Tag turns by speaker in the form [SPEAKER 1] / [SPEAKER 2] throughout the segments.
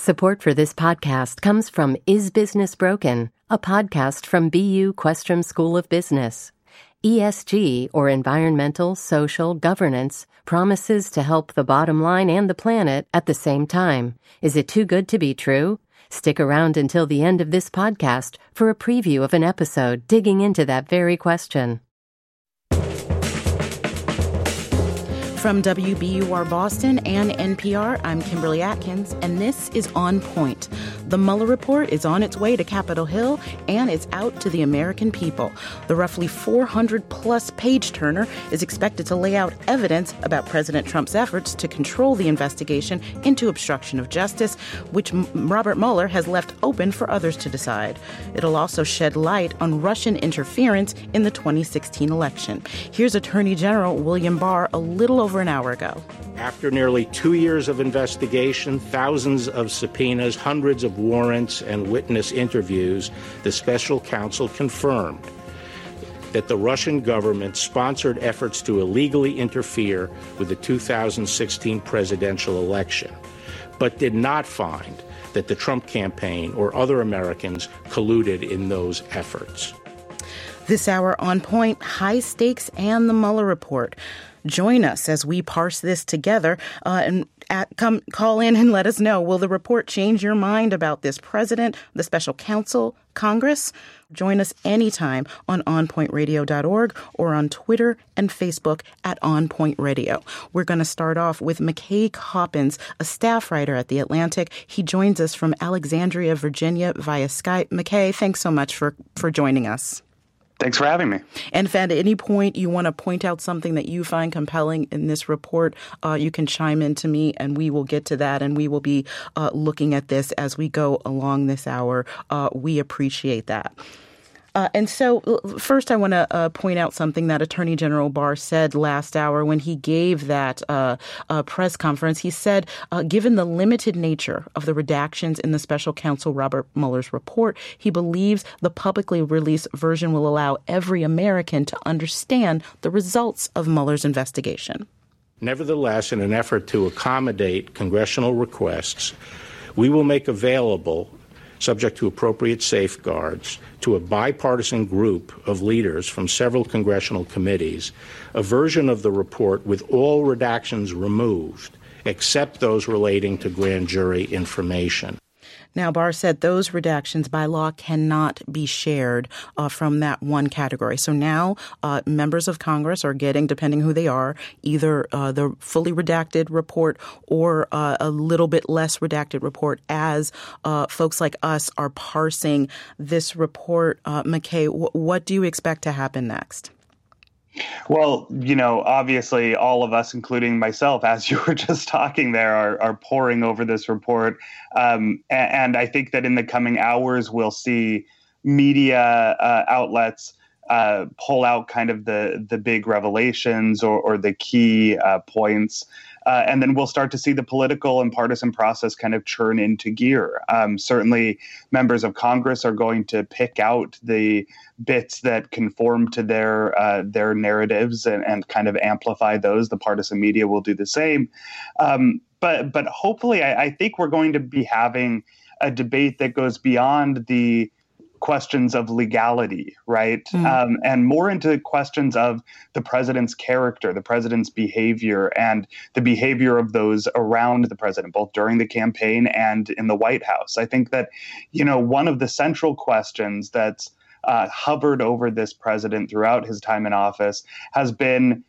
[SPEAKER 1] Support for this podcast comes from Is Business Broken, a podcast from BU Questrom School of Business. ESG, or environmental, social, governance, promises to help the bottom line and the planet at the same time. Is it too good to be true? Stick around until the end of this podcast for a preview of an episode digging into that very question.
[SPEAKER 2] From WBUR Boston and NPR, I'm Kimberly Atkins, and this is On Point. The Mueller report is on its way to Capitol Hill, and it's out to the American people. The roughly 400-plus page-turner is expected to lay out evidence about President Trump's efforts to control the investigation into obstruction of justice, which Robert Mueller has left open for others to decide. It'll also shed light on Russian interference in the 2016 election. Here's Attorney General William Barr a little over an hour ago.
[SPEAKER 3] After nearly 2 years of investigation, thousands of subpoenas, hundreds of warrants, and witness interviews, the special counsel confirmed that the Russian government sponsored efforts to illegally interfere with the 2016 presidential election, but did not find that the Trump campaign or other Americans colluded in those efforts.
[SPEAKER 2] This hour on Point, high stakes and the Mueller report. Join us as we parse this together call in and let us know. Will the report change your mind about this president, the special counsel, Congress? Join us anytime on onpointradio.org or on Twitter and Facebook at onpointradio. We're going to start off with McKay Coppins, a staff writer at The Atlantic. He joins us from Alexandria, Virginia via Skype. McKay, thanks so much for joining us.
[SPEAKER 4] Thanks for having me.
[SPEAKER 2] And if at any point you want to point out something that you find compelling in this report, you can chime in to me and we will get to that. And we will be looking at this as we go along this hour. We appreciate that. And so first I want to point out something that Attorney General Barr said last hour when he gave that press conference. He said, given the limited nature of the redactions in the special counsel Robert Mueller's report, he believes the publicly released version will allow every American to understand the results of Mueller's investigation.
[SPEAKER 3] Nevertheless, in an effort to accommodate congressional requests, we will make available, subject to appropriate safeguards, to a bipartisan group of leaders from several congressional committees, a version of the report with all redactions removed, except those relating to grand jury information.
[SPEAKER 2] Now, Barr said those redactions by law cannot be shared from that one category. So now members of Congress are getting, depending who they are, either the fully redacted report or a little bit less redacted report as folks like us are parsing this report. McKay, what do you expect to happen next?
[SPEAKER 4] Well, obviously all of us, including myself, as you were just talking there, are poring over this report. And I think that in the coming hours, we'll see media outlets pull out kind of the big revelations or the key points. And then we'll start to see the political and partisan process kind of churn into gear. Certainly, members of Congress are going to pick out the bits that conform to their narratives and kind of amplify those. The partisan media will do the same. But hopefully, I think we're going to be having a debate that goes beyond the questions of legality, right? And more into questions of the president's character, the president's behavior, and the behavior of those around the president, both during the campaign and in the White House. I think that, one of the central questions that's hovered over this president throughout his time in office has been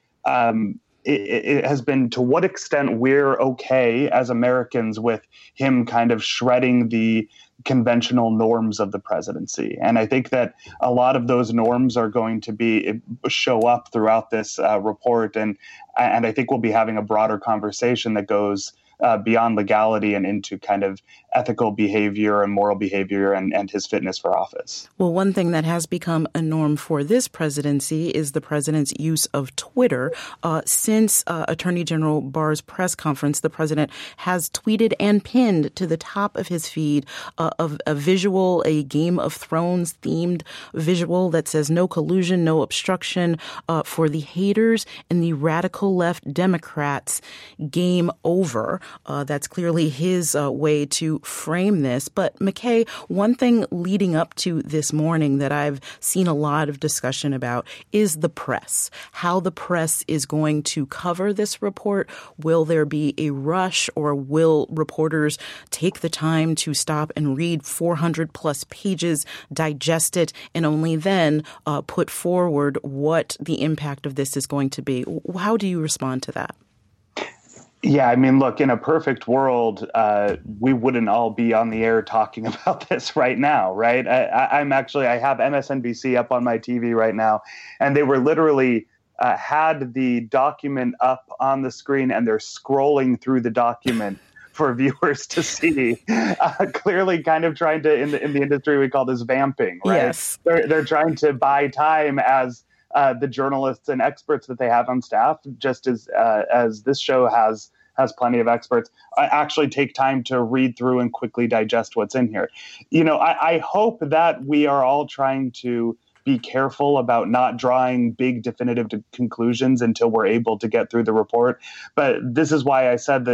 [SPEAKER 4] it has been to what extent we're okay as Americans with him kind of shredding the conventional norms of the presidency. And I think that a lot of those norms are going to show up throughout this report. And I think we'll be having a broader conversation that goes beyond legality and into kind of ethical behavior and moral behavior and his fitness for office.
[SPEAKER 2] Well, one thing that has become a norm for this presidency is the president's use of Twitter. Since Attorney General Barr's press conference, the president has tweeted and pinned to the top of his feed of a visual, a Game of Thrones themed visual that says no collusion, no obstruction for the haters and the radical left Democrats, game over. That's clearly his way to frame this. But McKay, one thing leading up to this morning that I've seen a lot of discussion about is the press, how the press is going to cover this report. Will there be a rush, or will reporters take the time to stop and read 400 plus pages, digest it, and only then put forward what the impact of this is going to be? How do you respond to that?
[SPEAKER 4] Yeah, I mean, look, in a perfect world, we wouldn't all be on the air talking about this right now, right? I have MSNBC up on my TV right now, and they were literally had the document up on the screen, and they're scrolling through the document for viewers to see. Clearly, kind of trying to, in the industry, we call this vamping, right?
[SPEAKER 2] Yes.
[SPEAKER 4] They're trying to buy time as the journalists and experts that they have on staff, just as this show has plenty of experts, actually take time to read through and quickly digest what's in here. You know, I hope that we are all trying to be careful about not drawing big definitive conclusions until we're able to get through the report. But this is why I said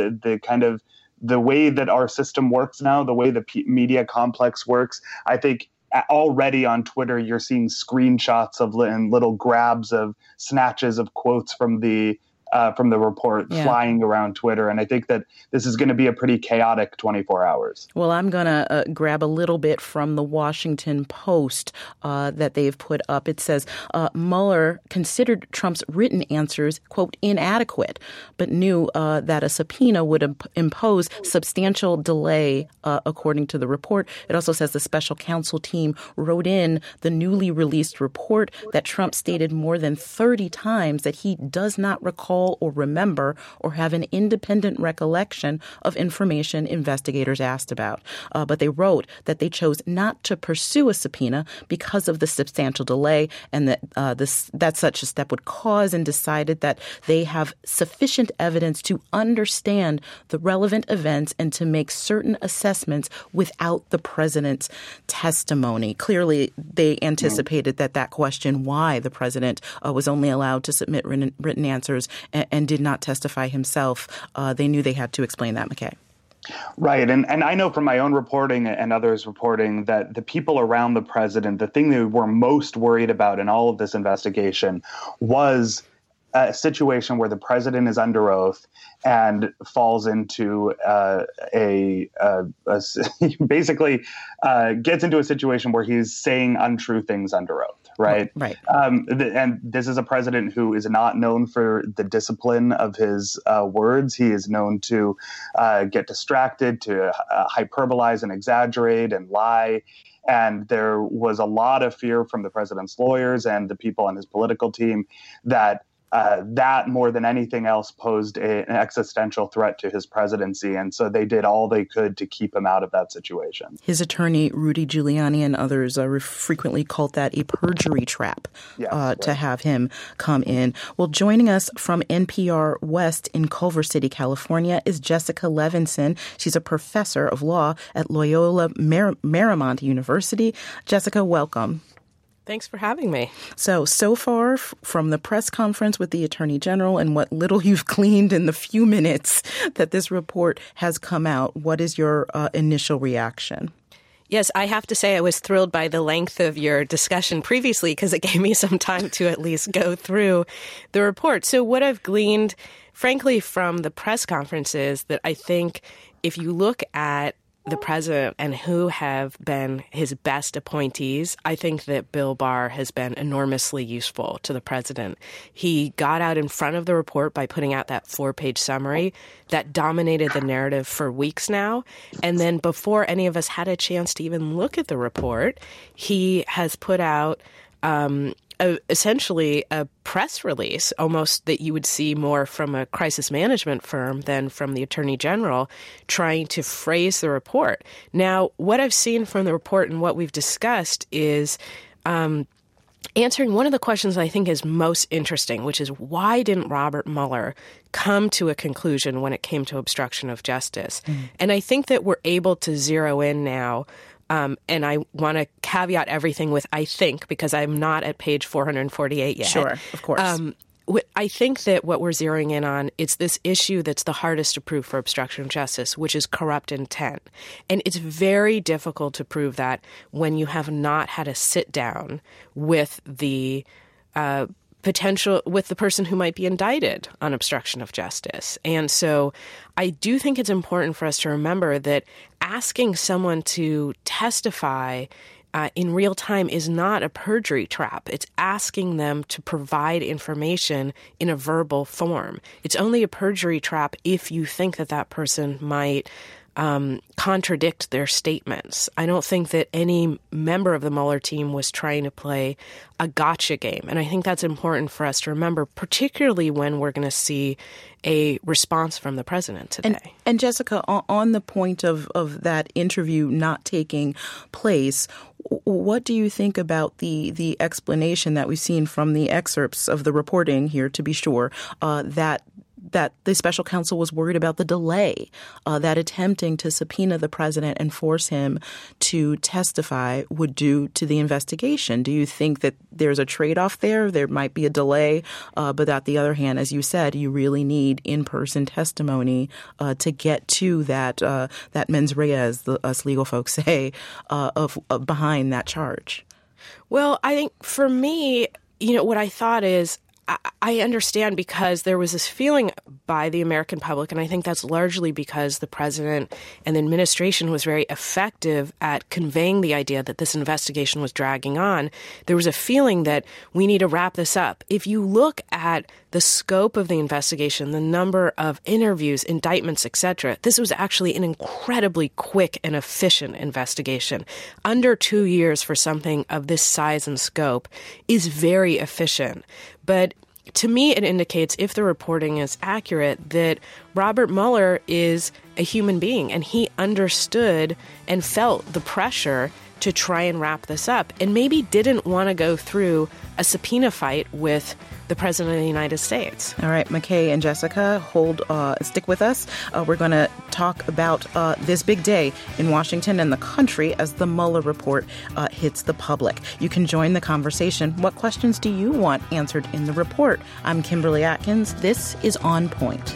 [SPEAKER 4] the way that our system works now, the way the media complex works, I think already on Twitter, you're seeing screenshots of and little grabs of snatches of quotes from the report flying around Twitter. And I think that this is going to be a pretty chaotic 24 hours.
[SPEAKER 2] Well, I'm going to grab a little bit from the Washington Post that they've put up. It says Mueller considered Trump's written answers, quote, inadequate, but knew that a subpoena would impose substantial delay, according to the report. It also says the special counsel team wrote in the newly released report that Trump stated more than 30 times that he does not recall or remember or have an independent recollection of information investigators asked about. But they wrote that they chose not to pursue a subpoena because of the substantial delay, and that such a step would cause, and decided that they have sufficient evidence to understand the relevant events and to make certain assessments without the president's testimony. Clearly, they anticipated that question, why the president was only allowed to submit written answers and did not testify himself. They knew they had to explain that, McKay.
[SPEAKER 4] Right. And I know from my own reporting and others reporting that the people around the president, the thing they were most worried about in all of this investigation was a situation where the president is under oath and falls into basically gets into a situation where he's saying untrue things under oath. Right.
[SPEAKER 2] Right.
[SPEAKER 4] And this is a president who is not known for the discipline of his words. He is known to get distracted, to hyperbolize and exaggerate and lie. And there was a lot of fear from the president's lawyers and the people on his political team that that more than anything else posed an existential threat to his presidency. And so they did all they could to keep him out of that situation.
[SPEAKER 2] His attorney, Rudy Giuliani, and others frequently called that a perjury trap, to have him come in. Well, joining us from NPR West in Culver City, California, is Jessica Levinson. She's a professor of law at Loyola Marymount University. Jessica, welcome.
[SPEAKER 5] Thanks for having me.
[SPEAKER 2] So far from the press conference with the Attorney General and what little you've gleaned in the few minutes that this report has come out, what is your initial reaction?
[SPEAKER 5] Yes, I have to say I was thrilled by the length of your discussion previously because it gave me some time to at least go through the report. So what I've gleaned, frankly, from the press conference is that I think if you look at the president and who have been his best appointees, I think that Bill Barr has been enormously useful to the president. He got out in front of the report by putting out that 4-page summary that dominated the narrative for weeks now. And then before any of us had a chance to even look at the report, he has put out essentially a press release, almost that you would see more from a crisis management firm than from the Attorney General, trying to phrase the report. Now, what I've seen from the report and what we've discussed is answering one of the questions I think is most interesting, which is why didn't Robert Mueller come to a conclusion when it came to obstruction of justice? And I think that we're able to zero in now. And I want to caveat everything with I think, because I'm not at page 448 yet.
[SPEAKER 2] Sure, of course.
[SPEAKER 5] I think that what we're zeroing in on, it's this issue that's the hardest to prove for obstruction of justice, which is corrupt intent. And it's very difficult to prove that when you have not had a sit down with the with the person who might be indicted on obstruction of justice. And so I do think it's important for us to remember that asking someone to testify in real time is not a perjury trap. It's asking them to provide information in a verbal form. It's only a perjury trap if you think that that person might contradict their statements. I don't think that any member of the Mueller team was trying to play a gotcha game. And I think that's important for us to remember, particularly when we're going to see a response from the president today.
[SPEAKER 2] And Jessica, on the point of that interview not taking place, what do you think about the explanation that we've seen from the excerpts of the reporting here, to be sure, that the special counsel was worried about the delay, that attempting to subpoena the president and force him to testify would do to the investigation? Do you think that there's a trade-off there? There might be a delay, but on the other hand, as you said, you really need in-person testimony to get to that mens rea, as us legal folks say, of behind that charge.
[SPEAKER 5] Well, I think for me, what I thought is, I understand because there was this feeling by the American public, and I think that's largely because the president and the administration was very effective at conveying the idea that this investigation was dragging on. There was a feeling that we need to wrap this up. If you look at the scope of the investigation, the number of interviews, indictments, etc., this was actually an incredibly quick and efficient investigation. Under 2 years for something of this size and scope is very efficient. But to me, it indicates, if the reporting is accurate, that Robert Mueller is a human being and he understood and felt the pressure to try and wrap this up and maybe didn't want to go through a subpoena fight with the President of the United States.
[SPEAKER 2] All right, McKay and Jessica, stick with us. We're going to talk about this big day in Washington and the country as the Mueller report hits the public. You can join the conversation. What questions do you want answered in the report? I'm Kimberly Atkins. This is On Point.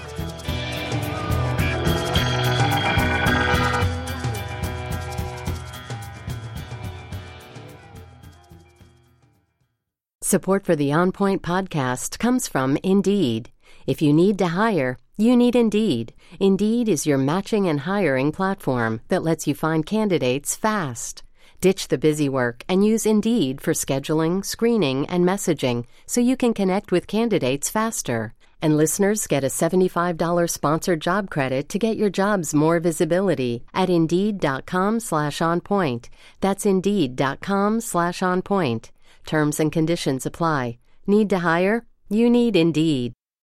[SPEAKER 1] Support for the On Point podcast comes from Indeed. If you need to hire, you need Indeed. Indeed is your matching and hiring platform that lets you find candidates fast. Ditch the busy work and use Indeed for scheduling, screening, and messaging so you can connect with candidates faster. And listeners get a $75 sponsored job credit to get your jobs more visibility at Indeed.com/onpoint. That's Indeed.com/onpoint. Terms and conditions apply. Need to hire? You need Indeed.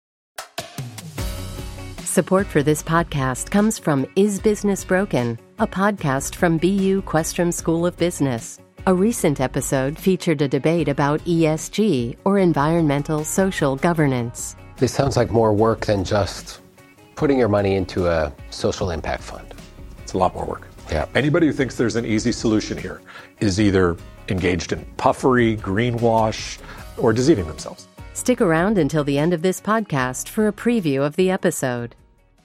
[SPEAKER 1] Support for this podcast comes from Is Business Broken? A podcast from BU Questrom School of Business. A recent episode featured a debate about ESG, or environmental social governance.
[SPEAKER 6] This sounds like more work than just putting your money into a social impact fund.
[SPEAKER 7] It's a lot more work.
[SPEAKER 6] Yeah.
[SPEAKER 7] Anybody who thinks there's an easy solution here is either engaged in puffery, greenwash, or deceiving themselves.
[SPEAKER 1] Stick around until the end of this podcast for a preview of the episode.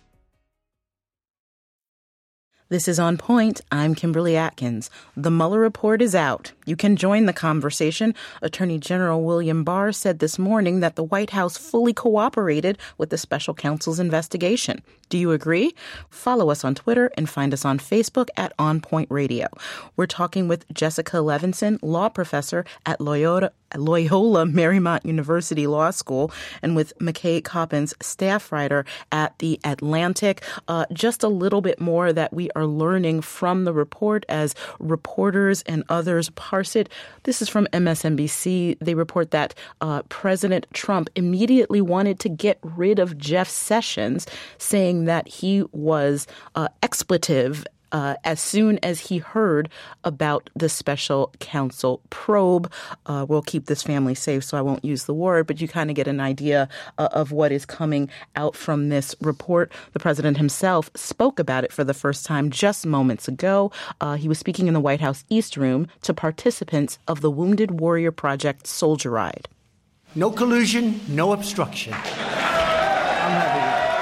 [SPEAKER 2] This is On Point. I'm Kimberly Atkins. The Mueller report is out. You can join the conversation. Attorney General William Barr said this morning that the White House fully cooperated with the special counsel's investigation. Do you agree? Follow us on Twitter and find us on Facebook at On Point Radio. We're talking with Jessica Levinson, law professor at Loyola Marymount University Law School, and with McKay Coppins, staff writer at The Atlantic. Just a little bit more that we are learning from the report as reporters and others parse it. This is from MSNBC. They report that President Trump immediately wanted to get rid of Jeff Sessions, saying that he was expletive as soon as he heard about the special counsel probe. We'll keep this family safe, so I won't use the word, but you kind of get an idea of what is coming out from this report. The president himself spoke about it for the first time just moments ago. He was speaking in the White House East Room to participants of the Wounded Warrior Project Soldier Ride.
[SPEAKER 8] No collusion, no obstruction. I'm happy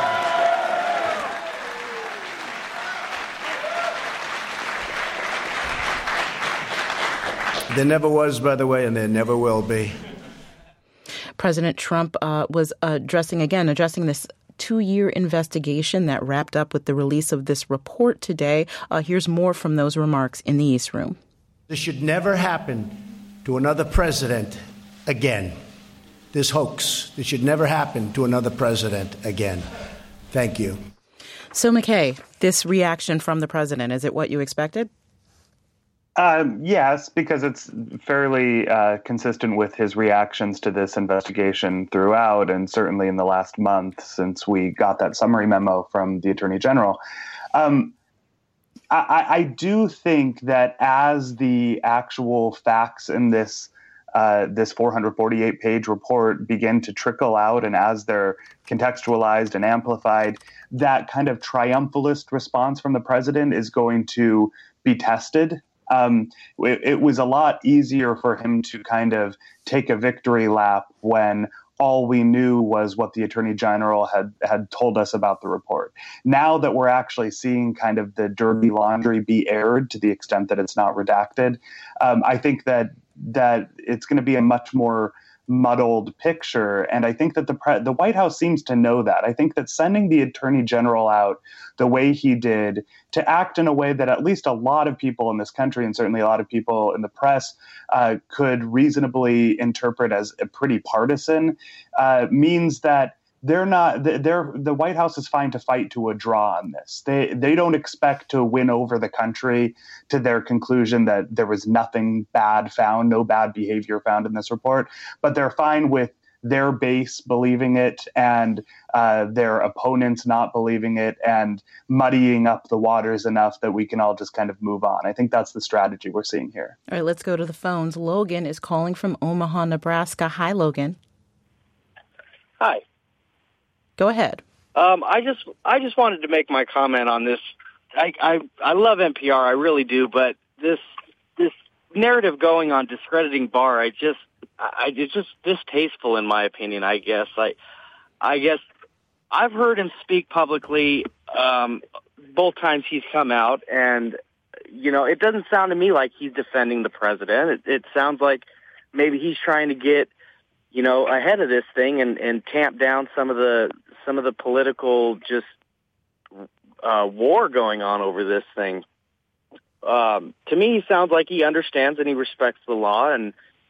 [SPEAKER 8] with that. There never was, by the way, and there never will be.
[SPEAKER 2] President Trump was addressing this 2-year investigation that wrapped up with the release of this report today. Here's more from those remarks in the East Room.
[SPEAKER 8] This should never happen to another president again. This hoax, this should never happen to another president again. Thank you.
[SPEAKER 2] So, McKay, this reaction from the president, is it what you expected?
[SPEAKER 4] Yes, because it's fairly consistent with his reactions to this investigation throughout, and certainly in the last month since we got that summary memo from the Attorney General. I do think that as the actual facts in this 448-page report begin to trickle out, and as they're contextualized and amplified, that kind of triumphalist response from the president is going to be tested. It was a lot easier for him to kind of take a victory lap when all we knew was what the Attorney General had told us about the report. Now that we're actually seeing kind of the dirty laundry be aired to the extent that it's not redacted, I think that it's going to be a much more muddled picture. And I think that the White House seems to know that. I think that sending the Attorney General out the way he did, to act in a way that at least a lot of people in this country, and certainly a lot of people in the press, could reasonably interpret as a pretty partisan, means that the White House is fine to fight to a draw on this. They don't expect to win over the country to their conclusion that there was nothing bad found, no bad behavior found in this report, but they're fine with their base believing it and their opponents not believing it and muddying up the waters enough that we can all just kind of move on. I think that's the strategy we're seeing here.
[SPEAKER 2] All right, let's go to the phones. Logan is calling from Omaha, Nebraska. Hi, Logan.
[SPEAKER 9] Hi.
[SPEAKER 2] Go ahead.
[SPEAKER 9] I just wanted to make my comment on this. I love NPR, I really do, but this narrative going on discrediting Barr, it's just distasteful in my opinion. I guess I've heard him speak publicly both times he's come out, and it doesn't sound to me like he's defending the president. It sounds like maybe he's trying to get ahead of this thing and tamp down some of the political war going on over this thing. To me, he sounds like he understands and he respects the law, and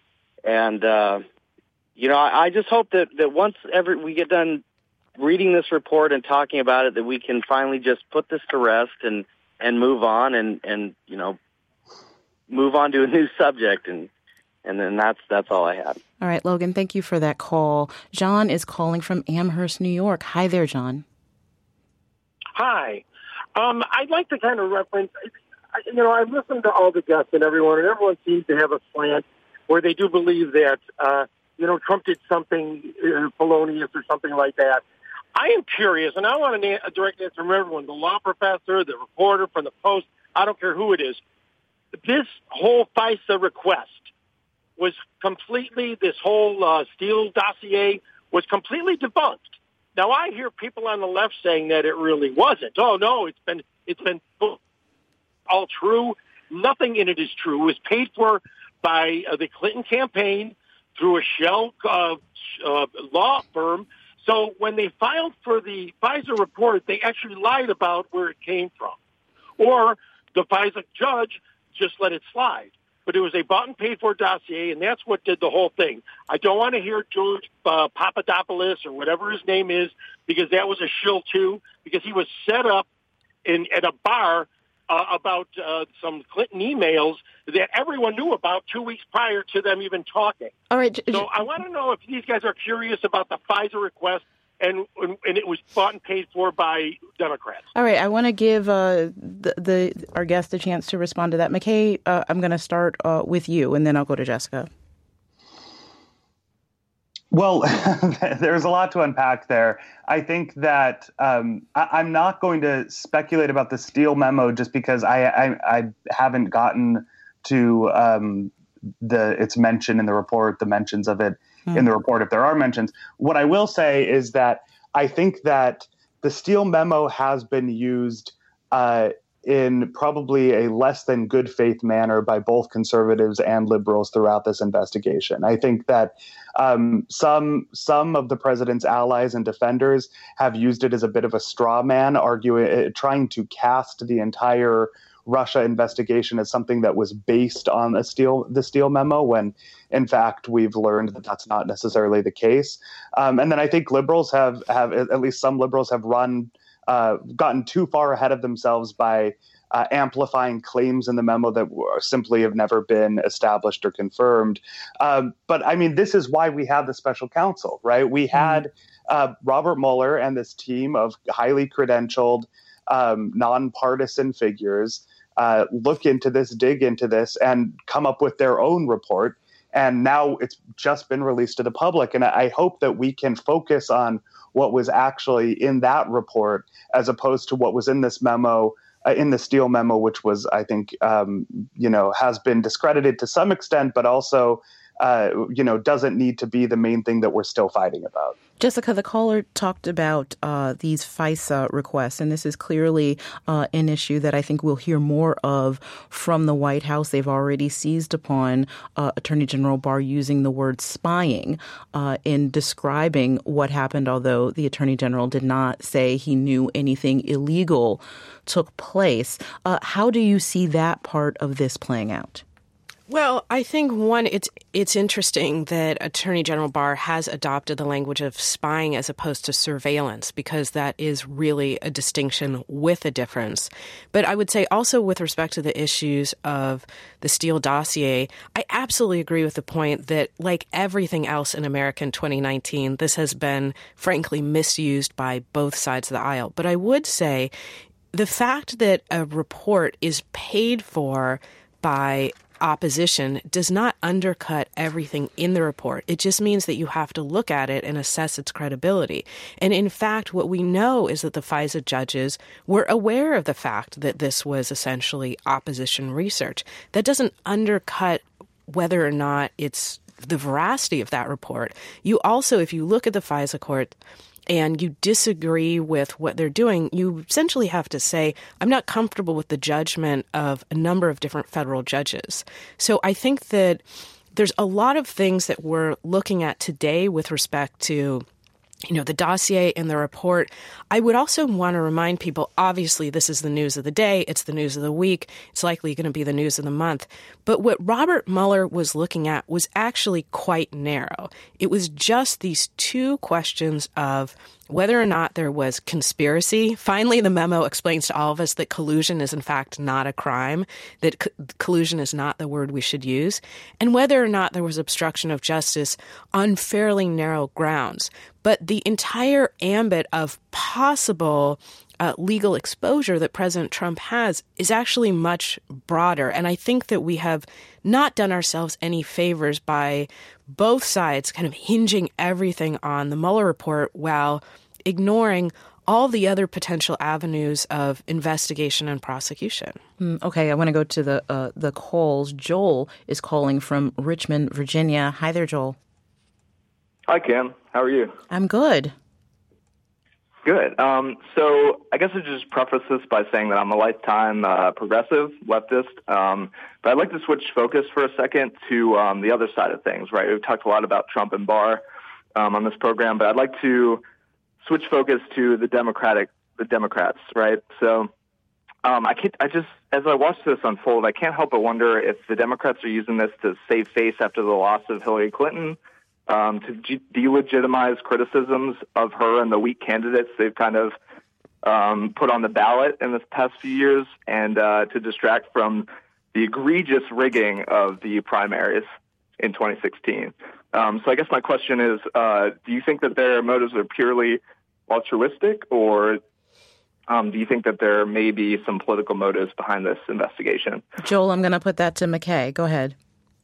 [SPEAKER 9] I just hope that once we get done reading this report and talking about it, that we can finally just put this to rest and move on and move on to a new subject, and then that's all I had.
[SPEAKER 2] All right, Logan, thank you for that call. John is calling from Amherst, New York. Hi there, John.
[SPEAKER 10] Hi. I'd like to kind of reference, I've listened to all the guests and everyone seems to have a slant where they do believe that, Trump did something felonious or something like that. I am curious, and I want a direct answer from everyone, the law professor, the reporter from the Post, I don't care who it is. This whole FISA request was completely, this whole Steele dossier was completely debunked. Now, I hear people on the left saying that it really wasn't. Oh, no, it's been all true. Nothing in it is true. It was paid for by the Clinton campaign through a shell law firm. So when they filed for the FISA report, they actually lied about where it came from. Or the FISA judge just let it slide. But it was a bought and paid for dossier, and that's what did the whole thing. I don't want to hear George Papadopoulos or whatever his name is, because that was a shill too, because he was set up at a bar about some Clinton emails that everyone knew about 2 weeks prior to them even talking.
[SPEAKER 2] All right.
[SPEAKER 10] So I want to know if these guys are curious about the FISA request and it was bought and paid for by Democrats.
[SPEAKER 2] All right. I want to give our guest a chance to respond to that. McKay, I'm going to start with you, and then I'll go to Jessica.
[SPEAKER 4] Well, there's a lot to unpack there. I think that I'm not going to speculate about the Steele memo just because I haven't gotten to its mention in the report, the mentions of it in the report if there are mentions. What I will say is that I think that the Steele memo has been used in probably a less than good faith manner by both conservatives and liberals throughout this investigation. I think that some of the president's allies and defenders have used it as a bit of a straw man, trying to cast the entire Russia investigation as something that was based on the Steele memo, when in fact we've learned that that's not necessarily the case. And then I think liberals have at least some liberals have gotten too far ahead of themselves by amplifying claims in the memo that simply have never been established or confirmed. But I mean, this is why we have the special counsel, right? We had Robert Mueller and this team of highly credentialed, nonpartisan figures look into this, dig into this, and come up with their own report. And now it's just been released to the public. And I hope that we can focus on what was actually in that report as opposed to what was in this memo, in the Steele memo, which was, I think, has been discredited to some extent, but also, doesn't need to be the main thing that we're still fighting about.
[SPEAKER 2] Jessica, the caller talked about these FISA requests, and this is clearly an issue that I think we'll hear more of from the White House. They've already seized upon Attorney General Barr using the word spying in describing what happened, although the Attorney General did not say he knew anything illegal took place. How do you see that part of this playing out?
[SPEAKER 5] Well, I think, one, it's interesting that Attorney General Barr has adopted the language of spying as opposed to surveillance, because that is really a distinction with a difference. But I would say also with respect to the issues of the Steele dossier, I absolutely agree with the point that, like everything else in America in 2019, this has been, frankly, misused by both sides of the aisle. But I would say the fact that a report is paid for by opposition does not undercut everything in the report. It just means that you have to look at it and assess its credibility. And in fact, what we know is that the FISA judges were aware of the fact that this was essentially opposition research. That doesn't undercut whether or not it's the veracity of that report. You also, if you look at the FISA court and you disagree with what they're doing, you essentially have to say, I'm not comfortable with the judgment of a number of different federal judges. So I think that there's a lot of things that we're looking at today with respect to the dossier and the report. I would also want to remind people, obviously, this is the news of the day. It's the news of the week. It's likely going to be the news of the month. But what Robert Mueller was looking at was actually quite narrow. It was just these two questions of whether or not there was conspiracy. Finally, the memo explains to all of us that collusion is, in fact, not a crime, that collusion is not the word we should use, and whether or not there was obstruction of justice on fairly narrow grounds. But the entire ambit of possible legal exposure that President Trump has is actually much broader. And I think that we have not done ourselves any favors by both sides kind of hinging everything on the Mueller report while ignoring all the other potential avenues of investigation and prosecution.
[SPEAKER 2] Okay, I want to go to the calls. Joel is calling from Richmond, Virginia. Hi there, Joel.
[SPEAKER 11] Hi, Kim. How are you?
[SPEAKER 2] I'm good.
[SPEAKER 11] Good. So I guess I'll just preface this by saying that I'm a lifetime progressive leftist, but I'd like to switch focus for a second to the other side of things, right? We've talked a lot about Trump and Barr on this program, but I'd like to switch focus to the Democrats, right? So as I watch this unfold, I can't help but wonder if the Democrats are using this to save face after the loss of Hillary Clinton, to delegitimize criticisms of her and the weak candidates they've kind of put on the ballot in this past few years, and to distract from the egregious rigging of the primaries in 2016. So I guess my question is, do you think that their motives are purely altruistic, or do you think that there may be some political motives behind this investigation?
[SPEAKER 2] Joel, I'm going to put that to McKay. Go ahead.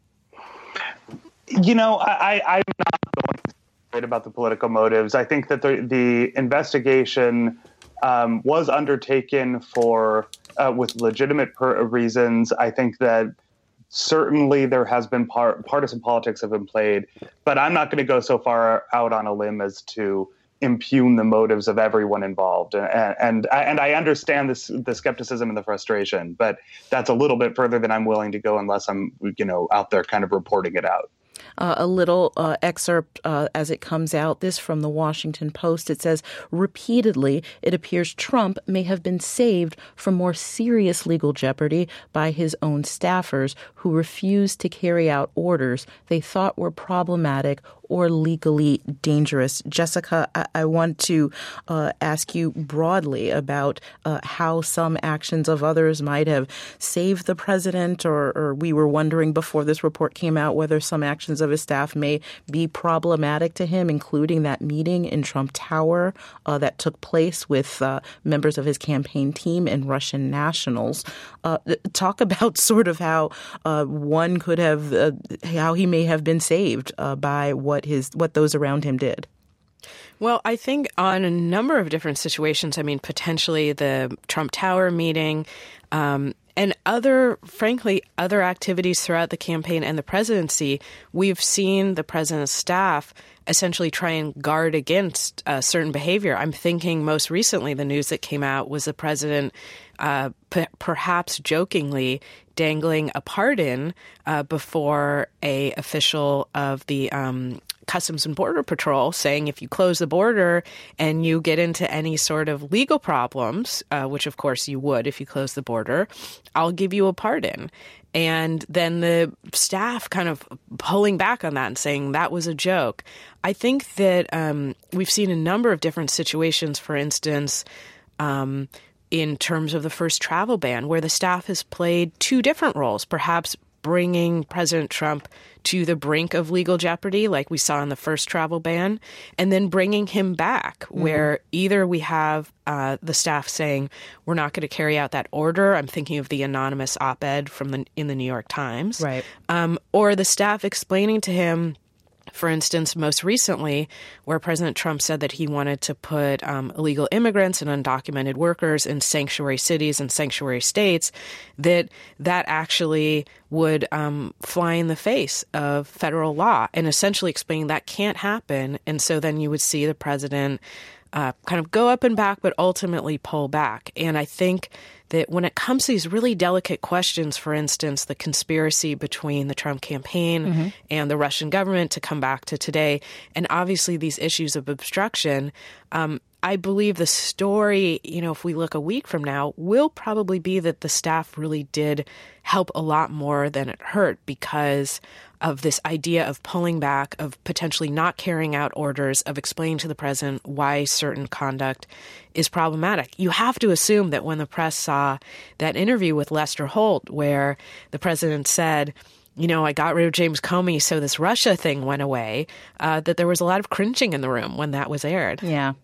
[SPEAKER 4] I'm not going to say about the political motives. I think that the investigation was undertaken with legitimate reasons. I think that Certainly, there has been partisan politics have been played, but I'm not going to go so far out on a limb as to impugn the motives of everyone involved. And I understand the skepticism and the frustration, but that's a little bit further than I'm willing to go unless I'm, out there kind of reporting it out.
[SPEAKER 2] A little excerpt as it comes out, this from the Washington Post. It says, repeatedly, it appears Trump may have been saved from more serious legal jeopardy by his own staffers who refused to carry out orders they thought were problematic or legally dangerous. Jessica, I want to ask you broadly about how some actions of others might have saved the president, or we were wondering before this report came out whether some actions of his staff may be problematic to him, including that meeting in Trump Tower that took place with members of his campaign team and Russian nationals. Talk about sort of how one could have, how he may have been saved by what those around him did.
[SPEAKER 5] Well, I think on a number of different situations, potentially the Trump Tower meeting, and other activities throughout the campaign and the presidency, we've seen the president's staff essentially try and guard against certain behavior. I'm thinking most recently the news that came out was the president perhaps jokingly dangling a pardon before a official of the Customs and Border Patrol, saying if you close the border and you get into any sort of legal problems, which of course you would if you close the border, I'll give you a pardon. And then the staff kind of pulling back on that and saying that was a joke. I think that we've seen a number of different situations, for instance, in terms of the first travel ban, where the staff has played two different roles, perhaps bringing President Trump to the brink of legal jeopardy, like we saw in the first travel ban, and then bringing him back, where either we have the staff saying, we're not going to carry out that order. I'm thinking of the anonymous op-ed in the New York Times.
[SPEAKER 2] Right.
[SPEAKER 5] Or the staff explaining to him, for instance, most recently, where President Trump said that he wanted to put illegal immigrants and undocumented workers in sanctuary cities and sanctuary states, that actually would fly in the face of federal law, and essentially explaining that can't happen. And so then you would see the president kind of go up and back, but ultimately pull back. And I think that when it comes to these really delicate questions, for instance, the conspiracy between the Trump campaign and the Russian government, to come back to today, and obviously these issues of obstruction, I believe the story, if we look a week from now, will probably be that the staff really did help a lot more than it hurt, because of this idea of pulling back, of potentially not carrying out orders, of explaining to the president why certain conduct is problematic. You have to assume that when the press saw that interview with Lester Holt, where the president said, I got rid of James Comey, so this Russia thing went away, that there was a lot of cringing in the room when that was aired.
[SPEAKER 2] Yeah.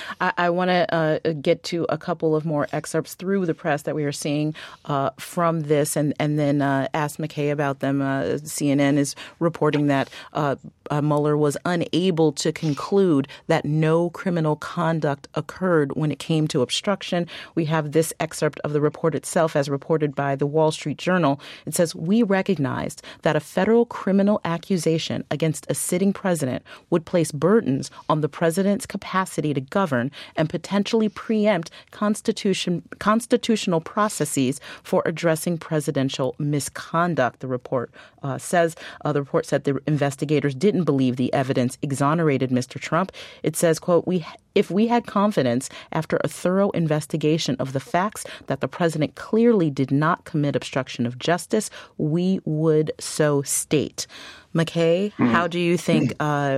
[SPEAKER 2] I want to get to a couple of more excerpts through the press that we are seeing from this, and then ask McKay about them. CNN is reporting that Mueller was unable to conclude that no criminal conduct occurred when it came to obstruction. We have this excerpt of the report itself as reported by the Wall Street Journal. It says, "We recognized that a federal criminal accusation against a sitting president would place burdens on the president's capacity to govern and potentially preempt constitutional processes for addressing presidential misconduct," the report says. The report said the investigators didn't believe the evidence exonerated Mr. Trump. It says, quote, If we had confidence after a thorough investigation of the facts that the president clearly did not commit obstruction of justice, we would so state." McKay, how do you think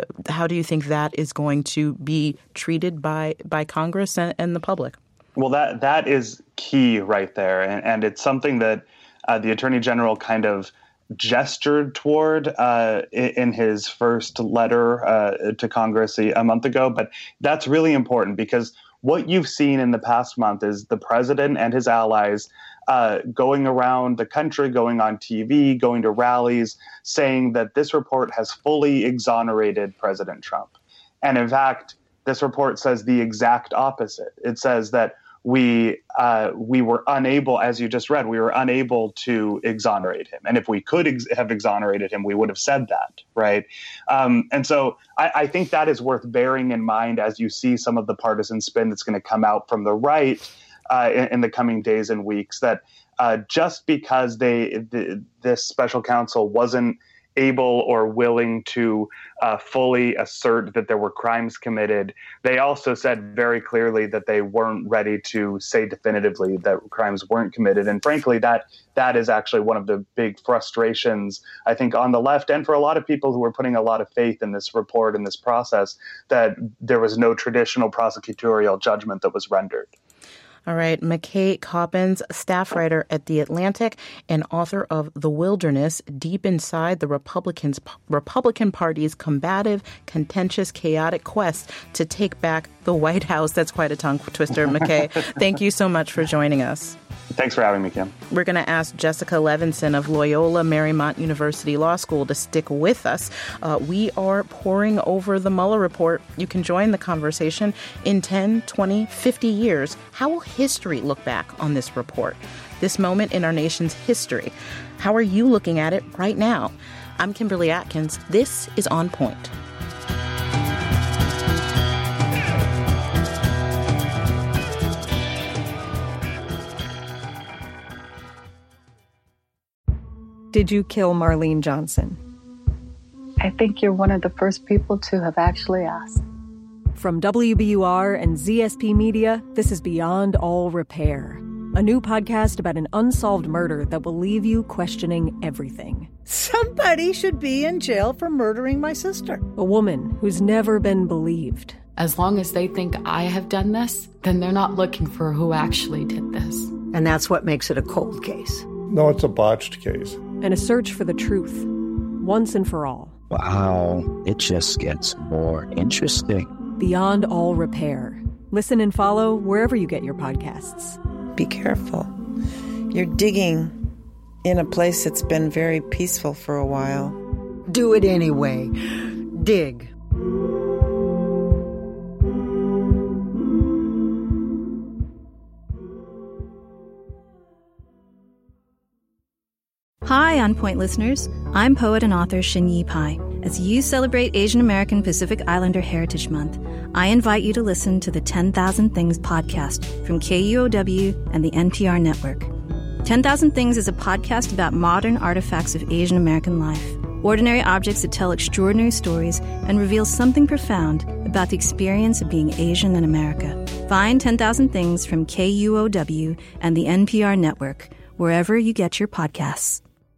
[SPEAKER 2] that is going to be treated by Congress and the public?
[SPEAKER 4] Well, that is key right there, and it's something that the Attorney General kind of gestured toward in his first letter to Congress a month ago. But that's really important, because what you've seen in the past month is the president and his allies going around the country, going on TV, going to rallies, saying that this report has fully exonerated President Trump. And in fact, this report says the exact opposite. It says that we were unable, as you just read, we were unable to exonerate him. And if we could have exonerated him, we would have said that, right? And so I think that is worth bearing in mind as you see some of the partisan spin that's going to come out from the right in the coming days and weeks, that just because this special counsel wasn't able or willing to fully assert that there were crimes committed, they also said very clearly that they weren't ready to say definitively that crimes weren't committed. And frankly, that is actually one of the big frustrations, I think, on the left and for a lot of people who are putting a lot of faith in this report and this process, that there was no traditional prosecutorial judgment that was rendered.
[SPEAKER 2] All right. McKay Coppins, staff writer at The Atlantic and author of The Wilderness, Deep Inside the Republican Party's Combative, Contentious, Chaotic Quest to Take Back the White House. That's quite a tongue twister, McKay. Thank you so much for joining us.
[SPEAKER 4] Thanks for having me, Kim.
[SPEAKER 2] We're going to ask Jessica Levinson of Loyola Marymount University Law School to stick with us. We are poring over the Mueller report. You can join the conversation in 10, 20, 50 years. How will history look back on this report? This moment in our nation's history. How are you looking at it right now? I'm Kimberly Atkins. This is On Point.
[SPEAKER 12] Did you kill Marlene Johnson?
[SPEAKER 13] I think you're one of the first people to have actually asked.
[SPEAKER 12] From WBUR and ZSP Media, this is Beyond All Repair, a new podcast about an unsolved murder that will leave you questioning everything.
[SPEAKER 14] Somebody should be in jail for murdering my sister.
[SPEAKER 12] A woman who's never been believed.
[SPEAKER 15] As long as they think I have done this, then they're not looking for who actually did this.
[SPEAKER 14] And that's what makes it a cold case.
[SPEAKER 16] No, it's a botched case.
[SPEAKER 12] And a search for the truth, once and for all.
[SPEAKER 17] Wow, it just gets more interesting.
[SPEAKER 12] Beyond All Repair. Listen and follow wherever you get your podcasts.
[SPEAKER 18] Be careful. You're digging in a place that's been very peaceful for a while.
[SPEAKER 14] Do it anyway. Dig.
[SPEAKER 19] Hi, On Point listeners. I'm poet and author Xinyi Pai. As you celebrate Asian American Pacific Islander Heritage Month, I invite you to listen to the 10,000 Things podcast from KUOW and the NPR network. 10,000 Things is a podcast about modern artifacts of Asian American life, ordinary objects that tell extraordinary stories and reveal something profound about the experience of being Asian in America. Find 10,000 Things from KUOW and the NPR network, wherever you get your podcasts.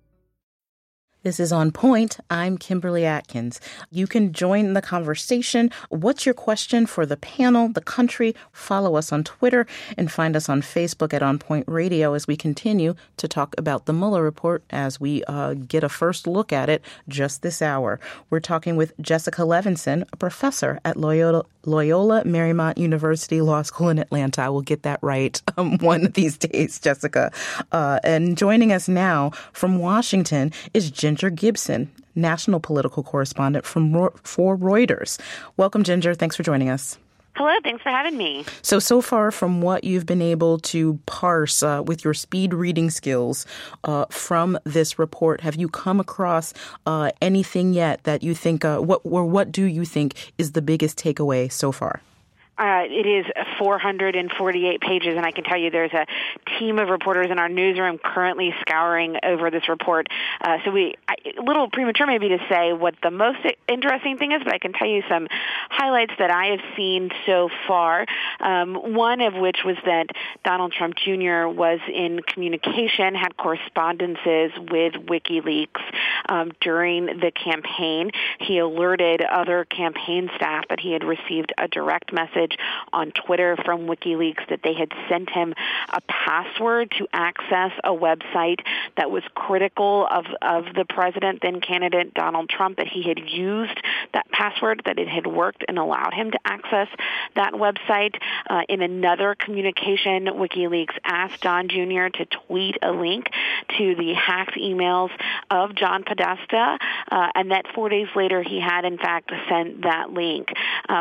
[SPEAKER 2] This is On Point. I'm Kimberly Atkins. You can join the conversation. What's your question for the panel, the country? Follow us on Twitter and find us on Facebook at On Point Radio as we continue to talk about the Mueller report as we get a first look at it just this hour. We're talking with Jessica Levinson, a professor at Loyola Marymount University Law School in Atlanta. I will get that right one of these days, Jessica. And joining us now from Washington is Ginger Gibson, national political correspondent for Reuters. Welcome, Ginger. Thanks for joining us.
[SPEAKER 20] Hello. Thanks for having me.
[SPEAKER 2] So far from what you've been able to parse with your speed reading skills from this report, have you come across anything yet that you think, what do you think is the biggest takeaway so far?
[SPEAKER 20] It is 448 pages, and I can tell you there's a team of reporters in our newsroom currently scouring over this report. A little premature maybe to say what the most interesting thing is, but I can tell you some highlights that I have seen so far. One of which was that Donald Trump Jr. was in communication, had correspondences with WikiLeaks during the campaign. He alerted other campaign staff that he had received a direct message on Twitter from WikiLeaks that they had sent him a password to access a website that was critical of the president, then candidate Donald Trump, that he had used that password, that it had worked and allowed him to access that website. In another communication, WikiLeaks asked Don Jr. to tweet a link to the hacked emails of John Podesta, and that 4 days later he had, in fact, sent that link.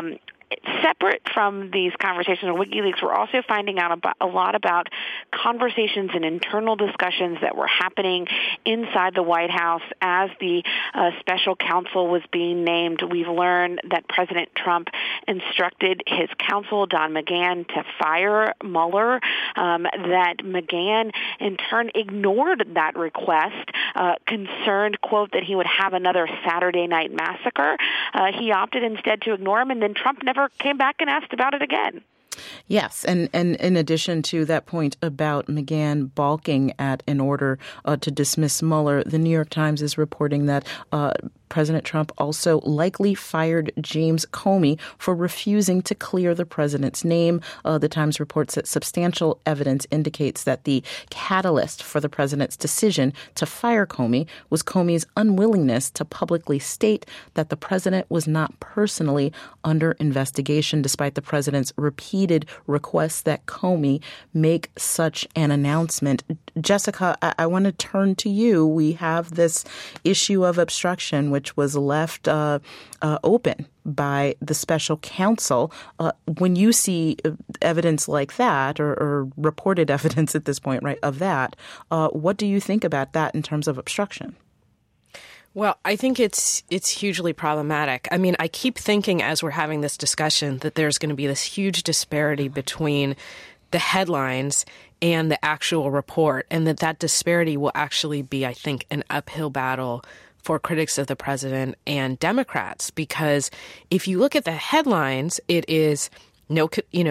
[SPEAKER 20] separate from these conversations on WikiLeaks, we're also finding out a lot about conversations and internal discussions that were happening inside the White House as the special counsel was being named. We've learned that President Trump instructed his counsel, Don McGahn, to fire Mueller, that McGahn in turn ignored that request, concerned, quote, that he would have another Saturday night massacre. He opted instead to ignore him, and then Trump never came back and asked about it again.
[SPEAKER 2] Yes, and in addition to that point about McGahn balking at an order to dismiss Mueller, the New York Times is reporting that President Trump also likely fired James Comey for refusing to clear the president's name. The Times reports that substantial evidence indicates that the catalyst for the president's decision to fire Comey was Comey's unwillingness to publicly state that the president was not personally under investigation, despite the president's repeated requests that Comey make such an announcement. Jessica, I want to turn to you. We have this issue of obstruction, which was left open by the special counsel. When you see evidence like that, or reported evidence at this point, right, of that, what do you think about that in terms of obstruction?
[SPEAKER 5] Well, I think it's hugely problematic. I mean, I keep thinking as we're having this discussion that there's going to be this huge disparity between the headlines and the actual report, and that disparity will actually be, I think, an uphill battle for critics of the president and Democrats, because if you look at the headlines, it is no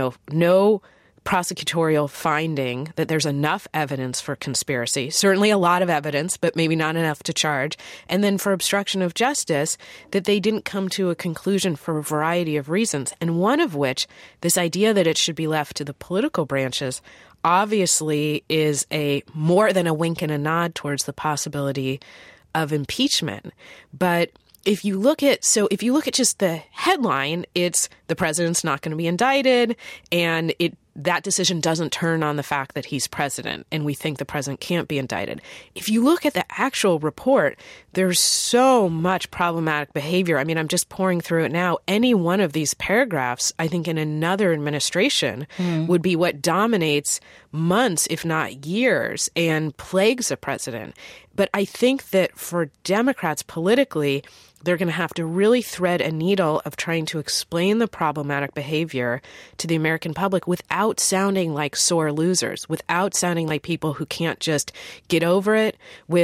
[SPEAKER 5] prosecutorial finding that there's enough evidence for conspiracy, certainly a lot of evidence, but maybe not enough to charge. And then for obstruction of justice, that they didn't come to a conclusion for a variety of reasons. And one of which, this idea that it should be left to the political branches, obviously is a more than a wink and a nod towards the possibility of impeachment. But if you look at just the headline, it's the president's not going to be indicted, and that decision doesn't turn on the fact that he's president, and we think the president can't be indicted. If you look at the actual report, there's so much problematic behavior. I mean, I'm just pouring through it now. Any one of these paragraphs, I think in another administration, would be what dominates months, if not years, and plagues a president. But I think that for Democrats politically, they're going to have to really thread a needle of trying to explain the problematic behavior to the American public without sounding like sore losers, without sounding like people who can't just get over it,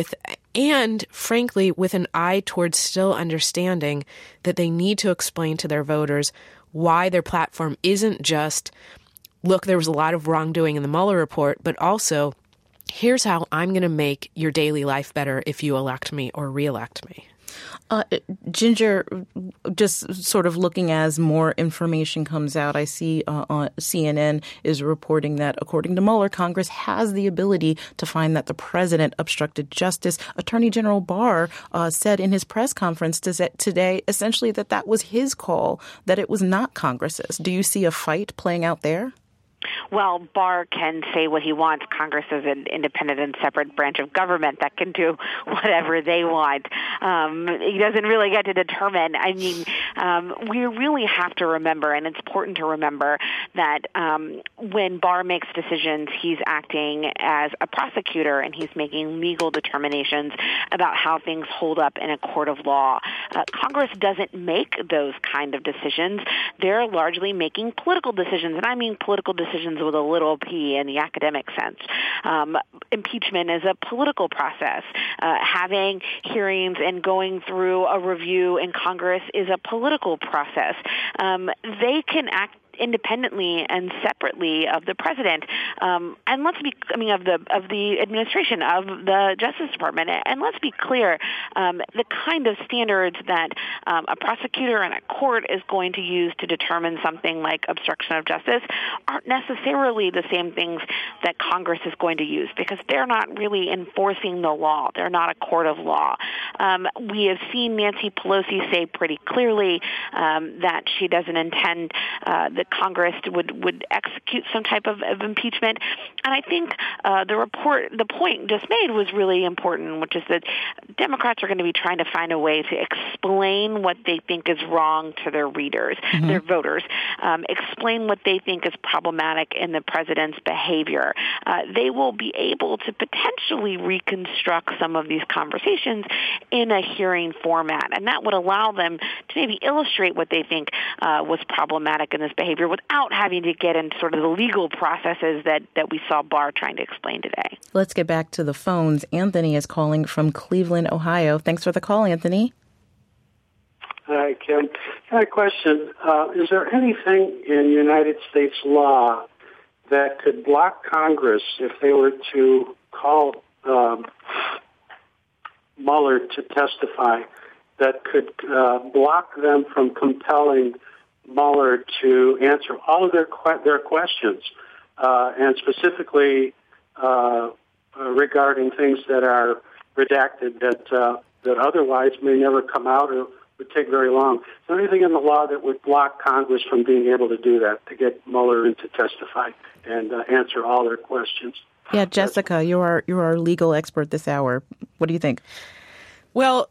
[SPEAKER 5] and frankly, with an eye towards still understanding that they need to explain to their voters why their platform isn't just, look, there was a lot of wrongdoing in the Mueller report, but also, here's how I'm going to make your daily life better if you elect me or reelect me.
[SPEAKER 2] Ginger, just sort of looking as more information comes out, I see CNN is reporting that, according to Mueller, Congress has the ability to find that the president obstructed justice. Attorney General Barr said in his press conference today, essentially, that was his call, that it was not Congress's. Do you see a fight playing out there?
[SPEAKER 20] Well, Barr can say what he wants. Congress is an independent and separate branch of government that can do whatever they want. He doesn't really get to determine. I mean, we really have to remember, and it's important to remember, that when Barr makes decisions, he's acting as a prosecutor, and he's making legal determinations about how things hold up in a court of law. Congress doesn't make those kind of decisions. They're largely making political decisions, and I mean political decisions with a little p in the academic sense. Impeachment is a political process. Having hearings and going through a review in Congress is a political process. They can act independently and separately of the president, and of the administration, of the Justice Department. And let's be clear, the kind of standards that a prosecutor and a court is going to use to determine something like obstruction of justice aren't necessarily the same things that Congress is going to use, because they're not really enforcing the law. They're not a court of law. We have seen Nancy Pelosi say pretty clearly that she doesn't intend, that Congress would execute some type of impeachment. And I think the point just made was really important, which is that Democrats are going to be trying to find a way to explain what they think is wrong to their readers, their voters, explain what they think is problematic in the president's behavior. They will be able to potentially reconstruct some of these conversations in a hearing format, and that would allow them to maybe illustrate what they think was problematic in this behavior without having to get into sort of the legal processes that we saw Barr trying to explain today.
[SPEAKER 2] Let's get back to the phones. Anthony is calling from Cleveland, Ohio. Thanks for the call, Anthony.
[SPEAKER 21] Hi, Kim. I had a question. Is there anything in United States law that could block Congress if they were to call Mueller to testify, that could block them from compelling Mueller to answer all of their questions, and specifically regarding things that are redacted that otherwise may never come out or would take very long? Is there anything in the law that would block Congress from being able to do that, to get Mueller in to testify and answer all their questions?
[SPEAKER 2] Yeah, Jessica, you're our legal expert this hour. What do you think?
[SPEAKER 5] Well,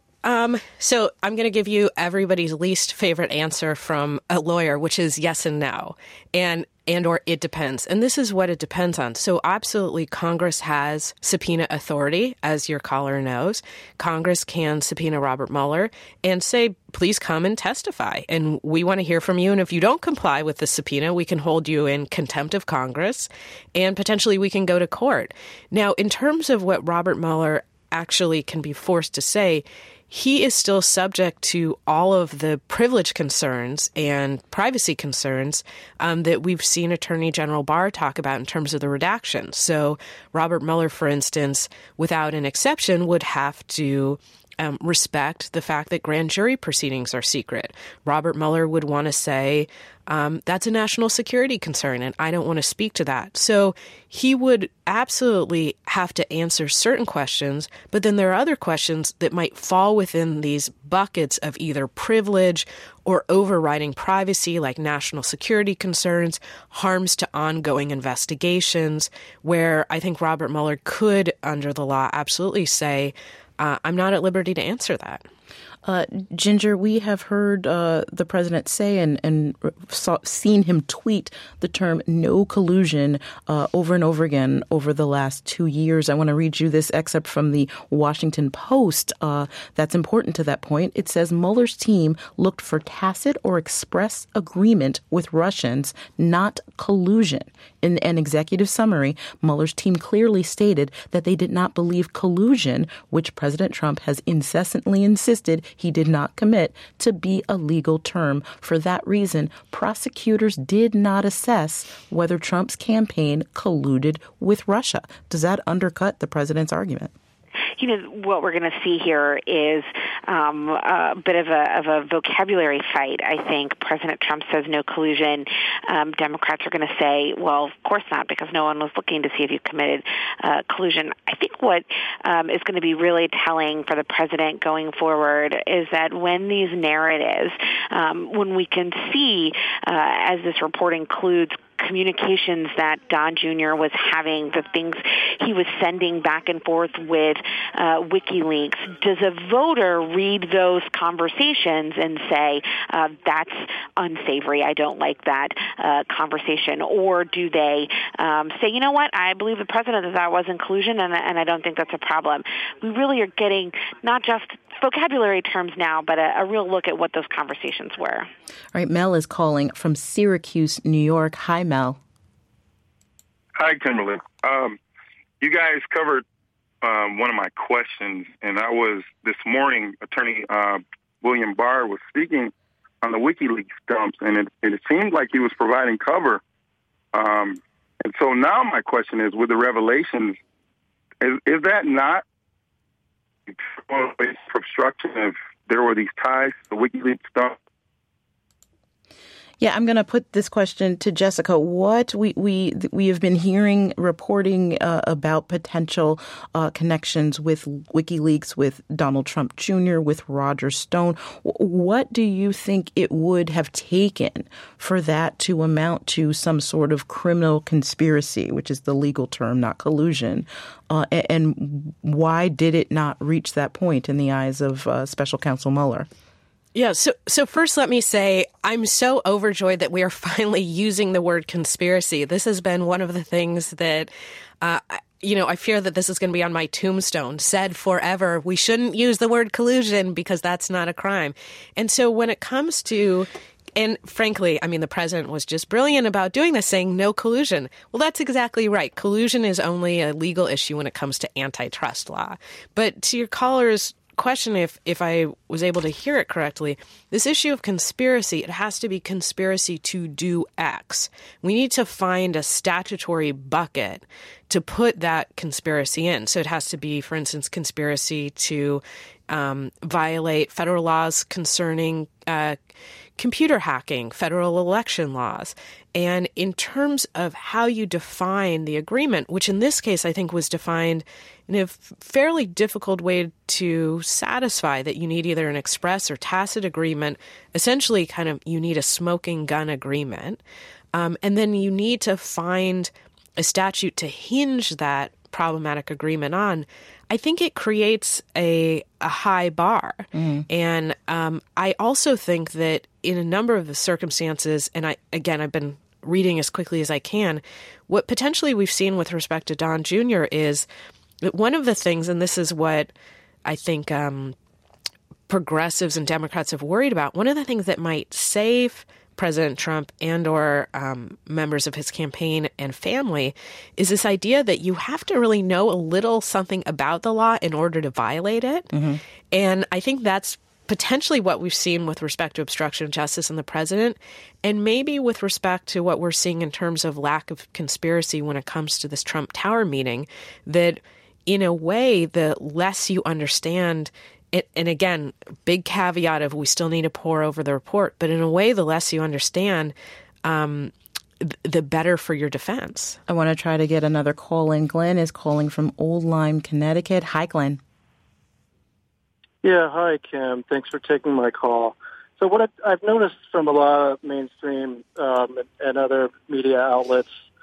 [SPEAKER 5] so I'm going to give you everybody's least favorite answer from a lawyer, which is yes and no, and or it depends. And this is what it depends on. So absolutely, Congress has subpoena authority, as your caller knows. Congress can subpoena Robert Mueller and say, please come and testify. And we want to hear from you. And if you don't comply with the subpoena, we can hold you in contempt of Congress, and potentially we can go to court. Now, in terms of what Robert Mueller actually can be forced to say, he is still subject to all of the privilege concerns and privacy concerns that we've seen Attorney General Barr talk about in terms of the redaction. So Robert Mueller, for instance, without an exception, would have to respect the fact that grand jury proceedings are secret. Robert Mueller would want to say, that's a national security concern, and I don't want to speak to that. So he would absolutely have to answer certain questions, but then there are other questions that might fall within these buckets of either privilege or overriding privacy, like national security concerns, harms to ongoing investigations, where I think Robert Mueller could, under the law, absolutely say, I'm not at liberty to answer that.
[SPEAKER 2] Ginger, we have heard the president say and seen him tweet the term no collusion over and over again over the last 2 years. I want to read you this excerpt from the Washington Post that's important to that point. It says Mueller's team looked for tacit or express agreement with Russians, not collusion. In an executive summary, Mueller's team clearly stated that they did not believe collusion, which President Trump has incessantly insisted he did not commit, to be a legal term. For that reason, prosecutors did not assess whether Trump's campaign colluded with Russia. Does that undercut the president's argument?
[SPEAKER 20] You know, what we're going to see here is a bit of a vocabulary fight, I think. President Trump says no collusion. Democrats are going to say, well, of course not, because no one was looking to see if you committed collusion. I think what is going to be really telling for the president going forward is that when these narratives, when we can see, as this report includes, communications that Don Jr. was having, the things he was sending back and forth with WikiLeaks, does a voter read those conversations and say, that's unsavory, I don't like that conversation? Or do they say, you know what, I believe the president that that was in collusion, and I don't think that's a problem? We really are getting not just vocabulary terms now, but a real look at what those conversations were.
[SPEAKER 2] All right, Mel is calling from Syracuse, New York. Hi, Mel.
[SPEAKER 22] Hi, Kimberly. You guys covered one of my questions, and that was this morning, Attorney William Barr was speaking on the WikiLeaks dumps, and it seemed like he was providing cover. And so now my question is, with the revelations, is that not obstruction if there were these ties to the WikiLeaks dump?
[SPEAKER 2] Yeah, I'm going to put this question to Jessica. What we have been hearing reporting about potential connections with WikiLeaks, with Donald Trump Jr., with Roger Stone. What do you think it would have taken for that to amount to some sort of criminal conspiracy, which is the legal term, not collusion? And why did it not reach that point in the eyes of Special Counsel Mueller?
[SPEAKER 5] Yeah. So first, let me say I'm so overjoyed that we are finally using the word conspiracy. This has been one of the things that, I fear that this is going to be on my tombstone, said forever. We shouldn't use the word collusion because that's not a crime. And so when it comes to, and frankly, I mean, the president was just brilliant about doing this, saying no collusion. Well, that's exactly right. Collusion is only a legal issue when it comes to antitrust law. But to your caller's question, if I was able to hear it correctly, this issue of conspiracy, it has to be conspiracy to do X. We need to find a statutory bucket to put that conspiracy in. So it has to be, for instance, conspiracy to violate federal laws concerning computer hacking, federal election laws. And in terms of how you define the agreement, which in this case I think was defined in a fairly difficult way to satisfy, that you need either an express or tacit agreement, essentially kind of you need a smoking gun agreement. And then you need to find a statute to hinge that problematic agreement on. I think it creates a high bar. Mm-hmm. And I also think that in a number of the circumstances, and I've been reading as quickly as I can, what potentially we've seen with respect to Don Jr. is that one of the things, and this is what I think progressives and Democrats have worried about, one of the things that might save President Trump and or members of his campaign and family is this idea that you have to really know a little something about the law in order to violate it. Mm-hmm. And I think that's potentially what we've seen with respect to obstruction of justice and the president, and maybe with respect to what we're seeing in terms of lack of conspiracy when it comes to this Trump Tower meeting, that in a way, the less you understand it, and again, big caveat of we still need to pore over the report, but in a way, the less you understand, the better for your defense.
[SPEAKER 2] I want to try to get another call in. Glenn is calling from Old Lyme, Connecticut. Hi, Glenn.
[SPEAKER 3] Yeah, hi, Kim. Thanks for taking my call. So what I've noticed from a lot of mainstream and other media outlets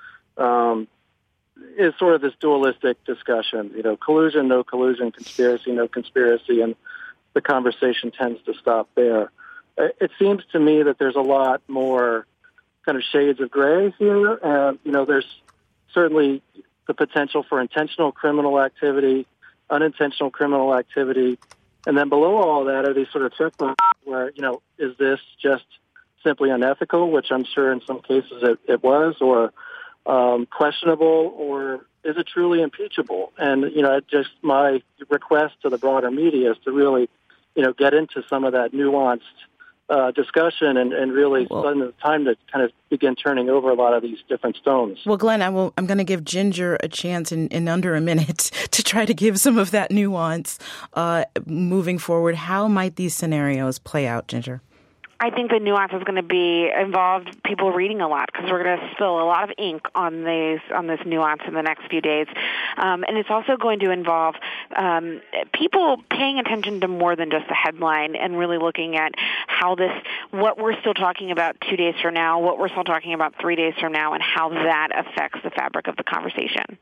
[SPEAKER 3] is sort of this dualistic discussion, collusion, no collusion, conspiracy, no conspiracy, and the conversation tends to stop there. It seems to me that there's a lot more kind of shades of gray here, and, there's certainly the potential for intentional criminal activity, unintentional criminal activity, and then below all that are these sort of checkboxes where, is this just simply unethical, which I'm sure in some cases it was, or questionable, or is it truly impeachable? And, just my request to the broader media is to really, get into some of that nuanced discussion and really spend the time to kind of begin turning over a lot of these different stones.
[SPEAKER 2] Well, Glenn, I'm going to give Ginger a chance in under a minute to try to give some of that nuance moving forward. How might these scenarios play out, Ginger?
[SPEAKER 20] I think the nuance is going to be involved people reading a lot, because we're going to spill a lot of ink on this nuance in the next few days. And it's also going to involve people paying attention to more than just the headline and really looking at how what we're still talking about 2 days from now, what we're still talking about 3 days from now, and how that affects the fabric of the conversation.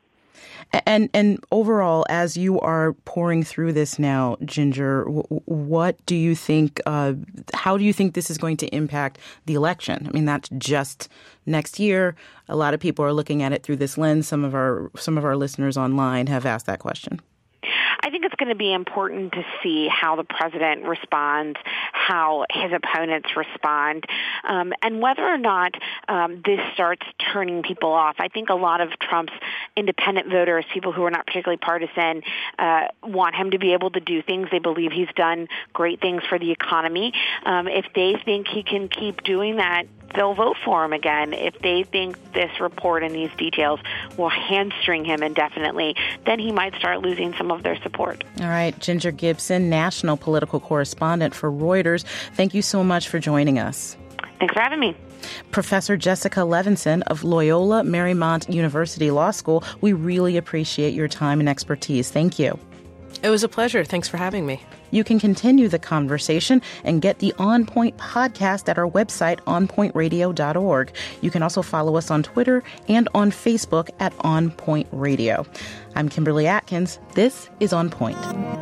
[SPEAKER 2] And overall, as you are pouring through this now, Ginger, what do you think, how do you think this is going to impact the election? I mean, that's just next year. A lot of people are looking at it through this lens. Some of our listeners online have asked that question.
[SPEAKER 20] I think it's going to be important to see how the president responds, how his opponents respond, and whether or not this starts turning people off. I think a lot of Trump's independent voters, people who are not particularly partisan, want him to be able to do things. They believe he's done great things for the economy. If they think he can keep doing that, they'll vote for him again. If they think this report and these details will hamstring him indefinitely, then he might start losing some of their support.
[SPEAKER 2] All right. Ginger Gibson, national political correspondent for Reuters. Thank you so much for joining us.
[SPEAKER 20] Thanks for having me.
[SPEAKER 2] Professor Jessica Levinson of Loyola Marymount University Law School, we really appreciate your time and expertise. Thank you.
[SPEAKER 5] It was a pleasure. Thanks for having me.
[SPEAKER 2] You can continue the conversation and get the On Point podcast at our website, onpointradio.org. You can also follow us on Twitter and on Facebook at On Point Radio. I'm Kimberly Atkins. This is On Point.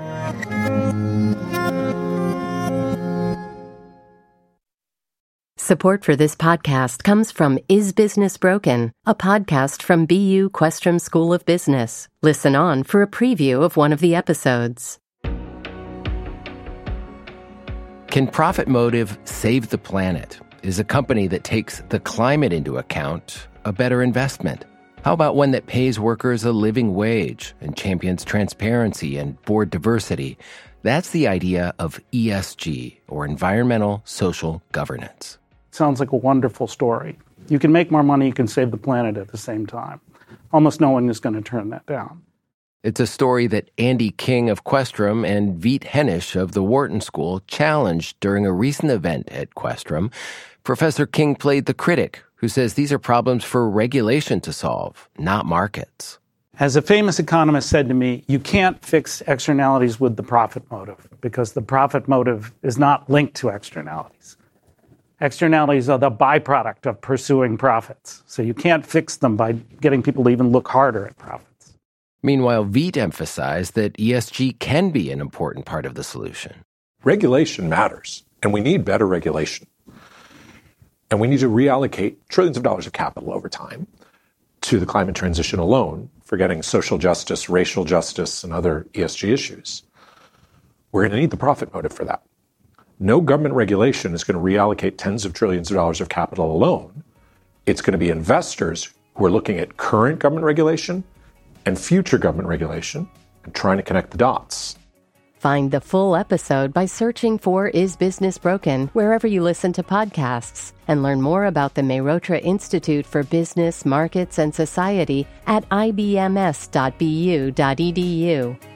[SPEAKER 1] Support for this podcast comes from Is Business Broken, a podcast from BU Questrom School of Business. Listen on for a preview of one of the episodes.
[SPEAKER 6] Can Profit Motive Save the Planet? Is a company that takes the climate into account a better investment? How about one that pays workers a living wage and champions transparency and board diversity? That's the idea of ESG, or Environmental Social Governance.
[SPEAKER 7] Sounds like a wonderful story. You can make more money, you can save the planet at the same time. Almost no one is going to turn that down.
[SPEAKER 6] It's a story that Andy King of Questrom and Veet Hennish of the Wharton School challenged during a recent event at Questrom. Professor King played the critic who says these are problems for regulation to solve, not markets.
[SPEAKER 7] As a famous economist said to me, you can't fix externalities with the profit motive because the profit motive is not linked to externalities. Externalities are the byproduct of pursuing profits. So you can't fix them by getting people to even look harder at profits.
[SPEAKER 6] Meanwhile, Veet emphasized that ESG can be an important part of the solution.
[SPEAKER 23] Regulation matters, and we need better regulation. And we need to reallocate trillions of dollars of capital over time to the climate transition alone, forgetting social justice, racial justice, and other ESG issues. We're going to need the profit motive for that. No government regulation is going to reallocate tens of trillions of dollars of capital alone. It's going to be investors who are looking at current government regulation and future government regulation and trying to connect the dots.
[SPEAKER 1] Find the full episode by searching for Is Business Broken wherever you listen to podcasts, and learn more about the Mehrotra Institute for Business, Markets, and Society at ibms.bu.edu.